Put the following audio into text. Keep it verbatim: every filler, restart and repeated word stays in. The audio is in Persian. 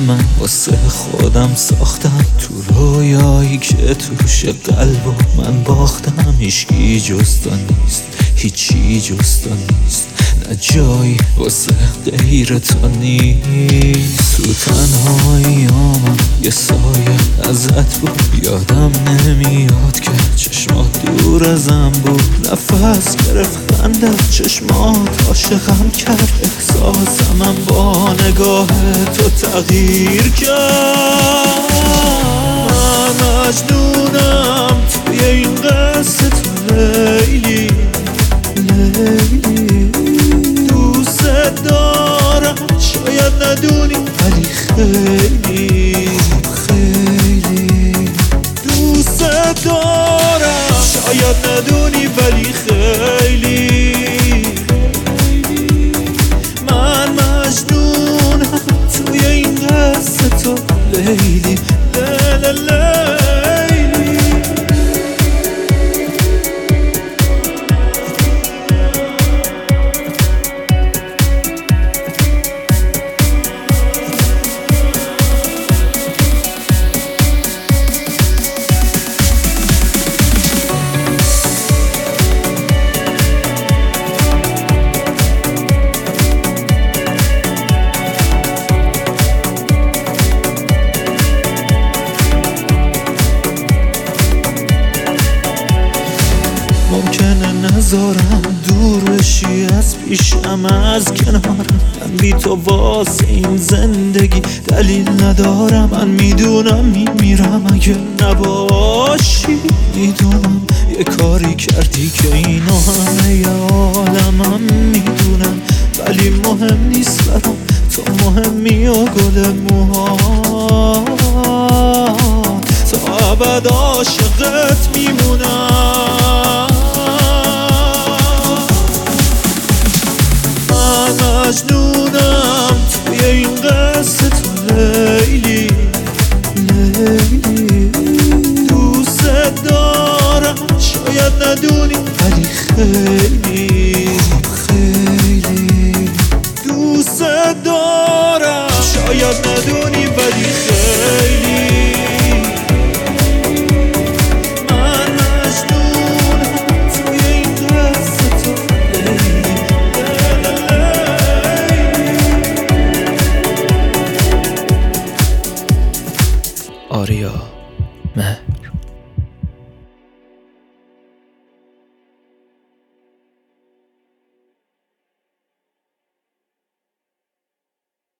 من واسه خودم ساختم، تو رویایی که توش قلب و من باختم. هیچکی جز تو نیست، هیچی جز تو نیست، نه جایی واسه غیر تو نیست. تو تنهاییامم یه سایه ازت بود، یادم نمیاد که چشمات دور ازم بود. نفس گرفت خندت، چشمات عاشقم کرد، احساسمم با نگاه تو تغییر کرد. من مجنونم توی این قصه تو لیلی، لیلی دوست دارم، شاید ندونی ولی خیلی خیلی دوست دارم. شاید ندونی ولی خیلی من مجنونم توی این قصه تو لیلی، لا لا لا. ممکنه نذارم دور بشی از پیشم، از کنارم. من بی تو واسه این زندگی دلیل ندارم. من میدونم میمیرم اگه نباشی، میدونم یه کاری کردی که اینو همه ی عالمم میدونم، ولی مهم نیست برام، تو مهمی و گل موها، تا ابد عاشقت میمونم. مجنونم توی این قصه تو لیلی، لیلی دوست دارم، شاید ندونی ولی خیلی خیلی دوست دارم. شاید ندونی ولی خیلی من مجنونم توی این قصه تو لیلی. آریا مه